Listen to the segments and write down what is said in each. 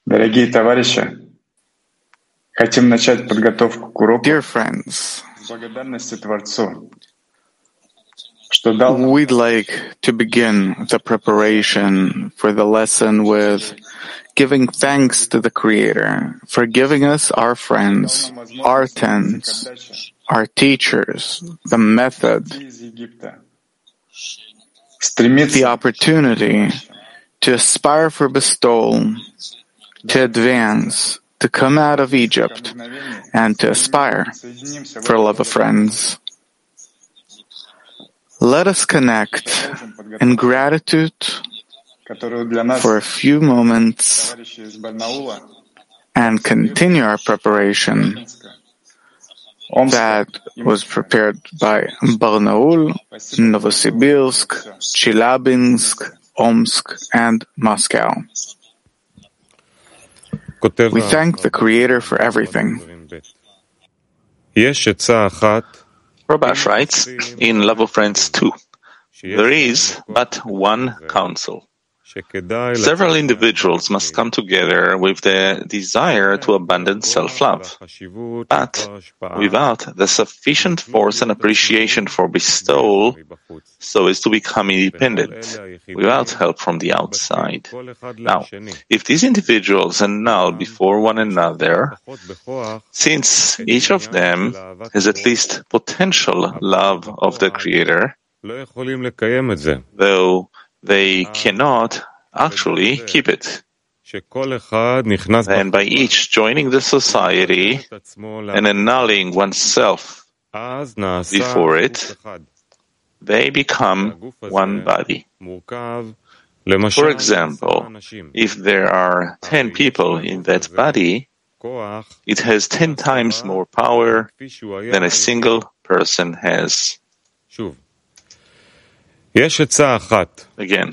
Дорогие товарищи, хотим начать подготовку к уроку Dear friends, с благодарности Творцу, что дал нам we'd like to begin the preparation for the lesson with giving thanks to the Creator for giving us our friends, our tens, our teachers, the method, из Египта, стремиться the opportunity to aspire for bestowal, to advance, to come out of Egypt, and to aspire соединимся в for love of friends. Let us connect in gratitude которую для нас for a few moments товарищи из Барнаула, and continue our preparation Омска, that was prepared by Barnaul, Novosibirsk, Chelyabinsk, Omsk, and Moscow. We thank the Creator for everything. Rabash writes, in Love of Friends 2, there is but one counsel. Several individuals must come together with the desire to abandon self-love, but without the sufficient force and appreciation for bestowal so as to become independent, without help from the outside. Now, if these individuals annul before one another, since each of them has at least potential love of the Creator, though they cannot actually keep it. And by each joining the society and annulling oneself before it, they become one body. For example, if there are 10 people in that body, it has 10 times more power than a single person has. Again,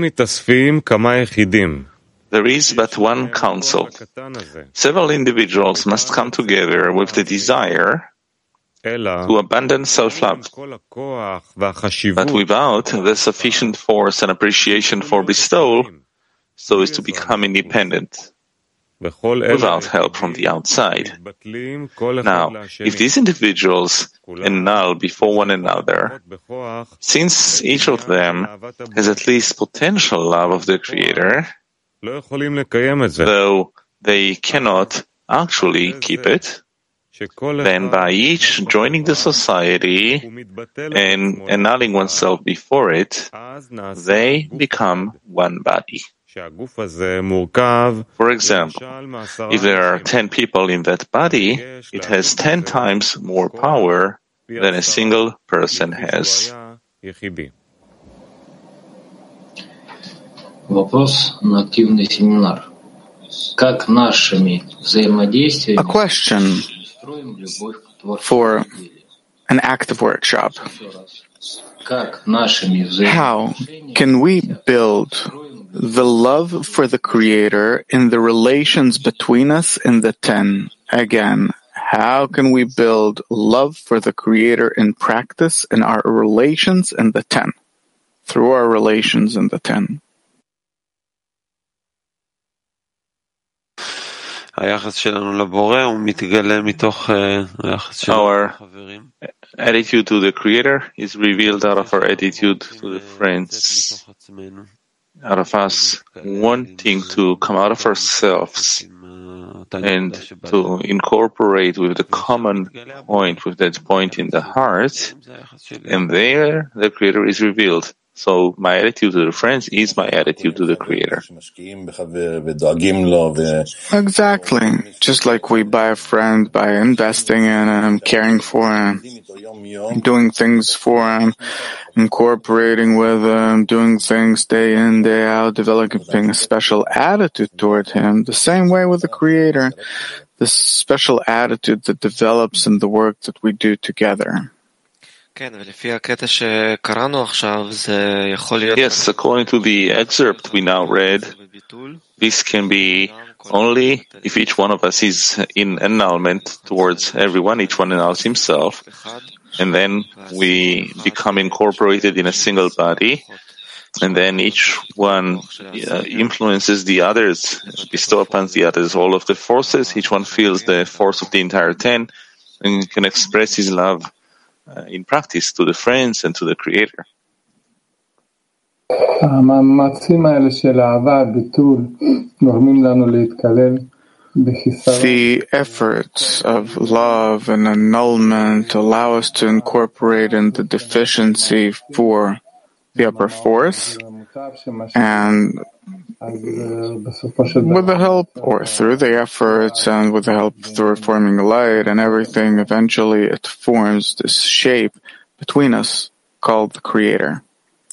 there is but one counsel. Several individuals must come together with the desire to abandon self-love, but without the sufficient force and appreciation for bestowal so as to become independent, without help from the outside. Now, if these individuals annul before one another, since each of them has at least potential love of the Creator, though they cannot actually keep it, then by each joining the society and annulling oneself before it, they become one body. For example, if there are 10 people in that body, it has 10 times more power than a single person has. Вопрос на активный семинар. Как нашими взаимодействиями A question строим любовь к Творцу? for an active workshop. Как нашими How взаимоотношениями can we build the love for the Creator in the relations between us and the 10? Again, how can we build love for the Creator in practice in our relations in the 10? Through our relations in the 10. Our attitude to the Creator is revealed out of our attitude to the friends, out of us wanting to come out of ourselves and to incorporate with the common point, with that point in the heart, and there the Creator is revealed. So my attitude to the friends is my attitude to the Creator. Exactly. Just like we buy a friend by investing in him, caring for him, doing things for him, incorporating with him, doing things day in, day out, developing a special attitude toward him. The same way with the Creator, this special attitude that develops in the work that we do together. Yes, according to the excerpt we now read, this can be only if each one of us is in annulment towards everyone, each one annuls himself, and then we become incorporated in a single body, And then each one influences the others, bestow upon the others all of the forces. Each one feels the force of the entire 10 and can express his love in practice to the friends and to the Creator. המאמצים האלה של אהבה, ביטול, גורמים לנו להתקלל. The efforts of love and annulment allow us to incorporate in the deficiency for the upper force, and with the help or through the efforts and with the help of the reforming light and everything, eventually it forms this shape between us called the Creator.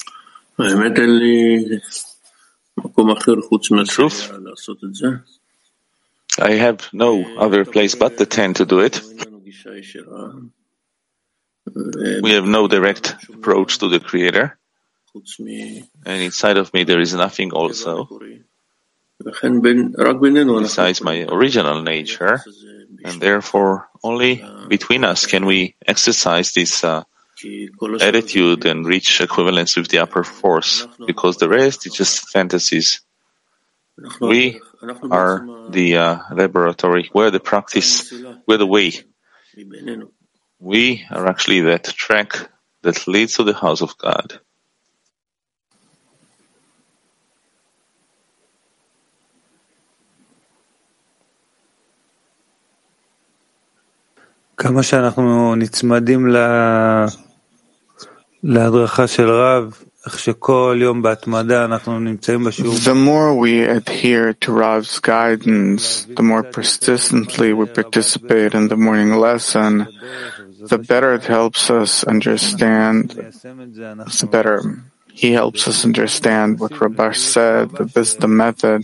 In truth, I have no other place but the 10 to do it. We have no direct approach to the Creator, and inside of me there is nothing also besides my original nature, and therefore only between us can we exercise this attitude and reach equivalence with the upper force, because the rest is just fantasies. We are the laboratory, we're the practice, we're the way. We are actually that track that leads to the house of God. כמה שאנחנו נצמדים להדרכה של רב, איך שכל יום בהתמדה אנחנו נמצאים בשיעור. The more we adhere to Rav's guidance, the more persistently we participate in the morning lesson, the better it helps us understand, the better he helps us understand what Rabash said, that this is the method,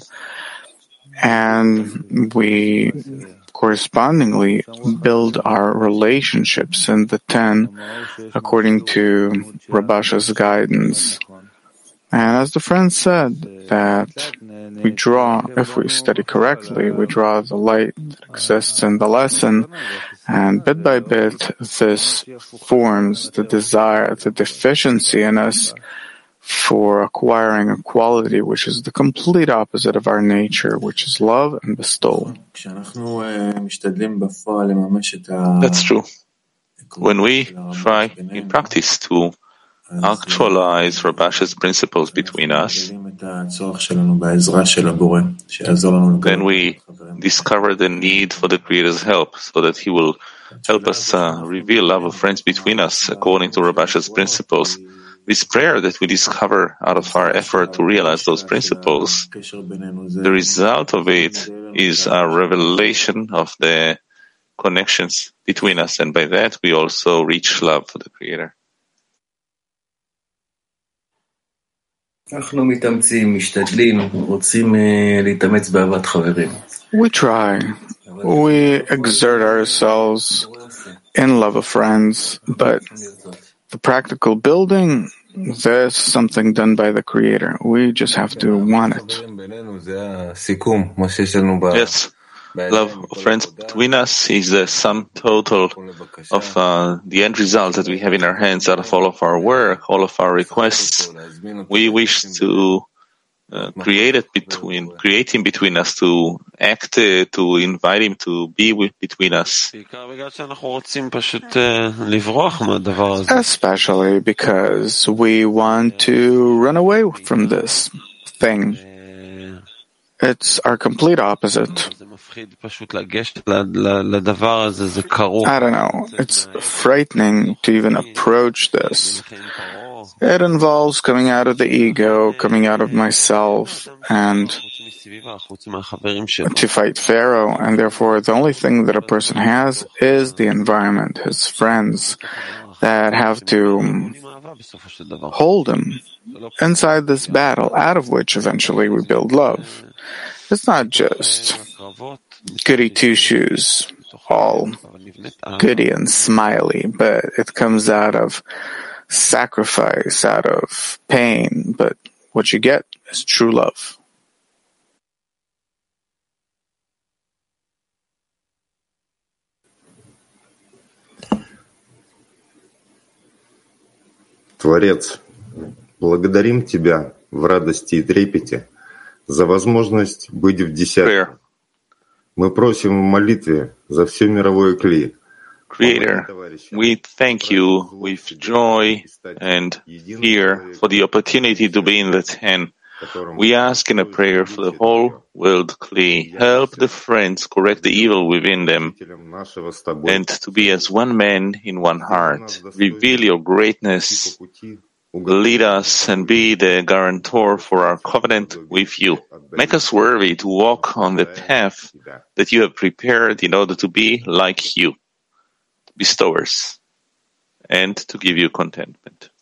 and we correspondingly build our relationships in the 10 according to Rabash's guidance. And as the friend said, that we draw, if we study correctly, we draw the light that exists in the lesson, and bit by bit this forms the desire, the deficiency in us for acquiring a quality which is the complete opposite of our nature, which is love and bestowal. That's true. When we try in practice to actualize Rabash's principles between us, then we discover the need for the Creator's help, so that He will help us reveal love of friends between us according to Rabash's principles. This prayer that we discover out of our effort to realize those principles, the result of it is a revelation of the connections between us, and by that we also reach love for the Creator. We try, we exert ourselves in love of friends, but the practical building, that's something done by the Creator. We just have to want it. Yes, love of friends between us is the sum total of the end result that we have in our hands out of all of our work, all of our requests. We wish to create him between us, to act, to invite him to be between us. Especially because we want to run away from this thing. It's our complete opposite. I don't know. It's frightening to even approach this. It involves coming out of the ego, coming out of myself, and to fight Pharaoh. And therefore, the only thing that a person has is the environment, his friends, that have to hold him inside this battle, out of which eventually we build love. It's not just goody two-shoes, all goody and smiley, but it comes out of sacrifice, out of pain, but what you get is true love. Творец, благодарим Тебя в радости и трепете за возможность быть в десятке. Мы просим в молитве за все мировое кли. Creator, we thank you with joy and fear for the opportunity to be in the 10. We ask in a prayer for the whole world Kli. Help the friends correct the evil within them and to be as one man in one heart. Reveal your greatness, lead us and be the guarantor for our covenant with you. Make us worthy to walk on the path that you have prepared in order to be like you, bestowers, and to give you contentment.